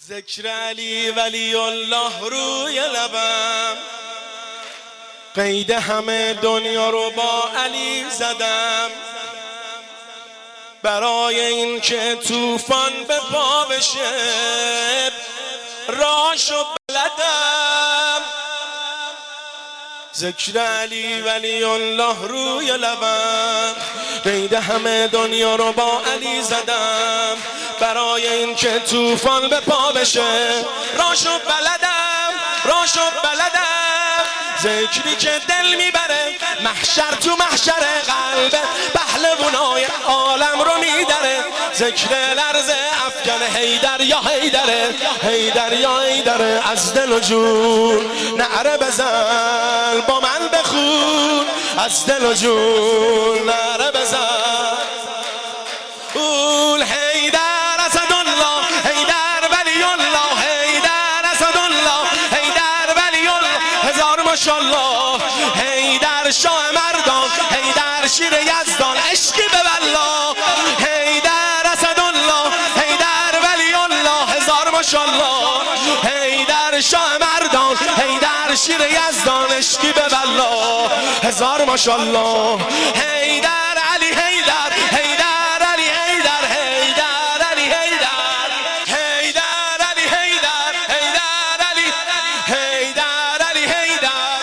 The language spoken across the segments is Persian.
ذکر علی ولی الله روی لبم، قید همه دنیا رو با علی زدم، برای این که طوفان به پا بشه راشو بلدم. ذکر علی ولی الله روی لبم، قید همه دنیا رو با علی زدم، برای این که طوفان به پا بشه راشو بلدم، راشو بلدم. ذکری که دل میبره محشر تو محشر قلب پهلوانای عالم رو میدره. ذکر لرزه افکن حیدر یا حیدره، حیدر یا حیدره. از دل و جون نعره بزن با من بخون، از دل و جون نعره بزن. قول حیدر اسدالله، حیدر ولی الله، حیدر اسدالله، حیدر ولی الله. هزار ماشاءالله. حیدر شاه مردان، حیدر شیر یزدان، عشقی به والله. حیدر اسدالله، حیدر ولی الله. هزار ماشاءالله. حیدر شاه مردان، حیدر شیر یزدان، عشقی به والله. هزار ماشاءالله. حیدر علی حیدر، حیدر علی حیدر، حیدر علی حیدر، حیدر علی حیدر، حیدر علی، حیدر علی حیدر،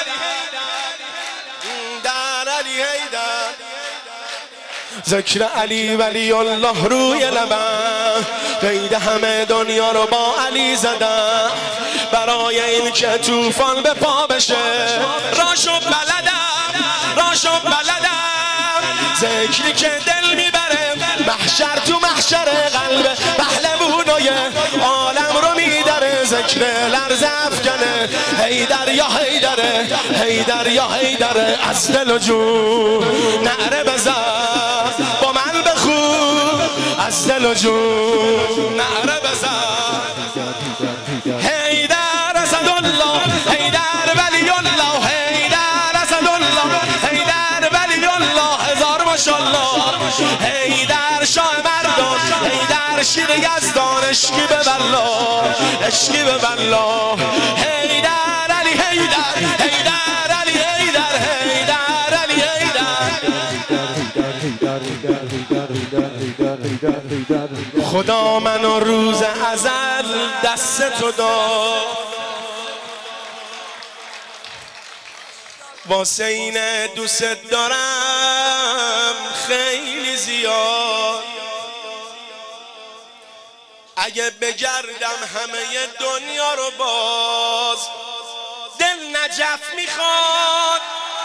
حیدر علی حیدر. ذکر علی ولی الله روی لبم، قید همه دنیا رو با علی زدم، برای این که طوفان به پا بشه راشو بلدم، راشو بلدم. ذکری که دل میبره محشر تو محشر قلب پهلوانای عالم رو میدره. ذکر لرزه افکنه حیدر یا حیدره، حیدر یا حیدره. از دل و جون نعره بزن با من بخون، از دل و جون نعره بزن. حیدر اسدالله، حیدر ولی الله، حیدر اسدالله، حیدر ولی الله. هزار ماشاءالله. حیدر شاه مردان، حیدر شیر یزدان، عشقی به والله، عشقی به والله. حیدر علی حیدر، حیدر علی حیدر، حیدر علی حیدر. خدا منو روز ازل دست تو داد، واسه اینه دوست دارم خیلی زیاد. اگه بگردم همه دنیا رو باز دل نجف میخواد.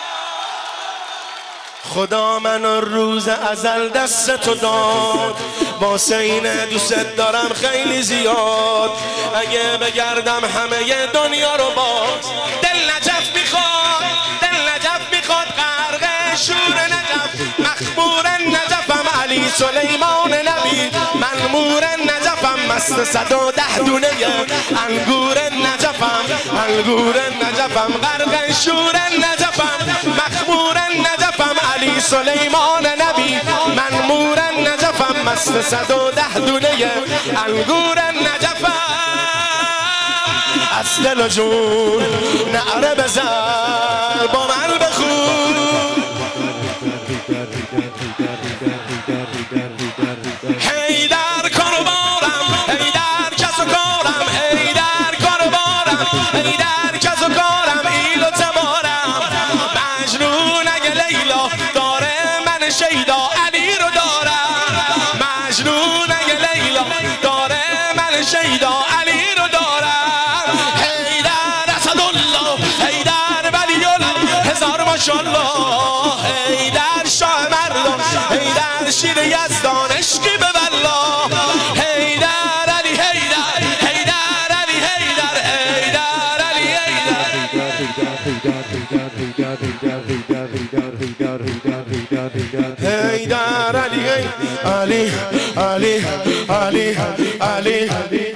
خدا منو روز ازل دست تو داد، واسه اینه دوست دارم خیلی زیاد. اگه بگردم همه دنیا رو باز دل نجف میخواد، دل نجف میخواد. غرق شور نجف، مخمور نجفم علی سلیمان نبی. منمور نجفم مست 110 دونه انگور نجفم، انگور نجفم. غرق شور نجفم، مخمور نجفم علی سلیمان نبی. منمور نجفم مست 110 دونه انگور نجفم. از دل و جون نعره بزن با من بخون. حیدر کاربارم، حیدر کس و کارم، حیدر کاربارم، حیدر کس و کارم. ایل و تبارم مجنون اگه لیلا داره من شیدا علی رو دارم. مجنون اگه لیلا داره من شیدا علی رو دارم. حیدر اسدالله، حیدر ولی الله. هزار ماشاءالله. حیدر شاه مردان، حیدر شیر یزدان، عشقی به والله. حیدر علی حیدر، حیدر علی حیدر، حیدر علی حیدر. حیدر علی علی علی علی علی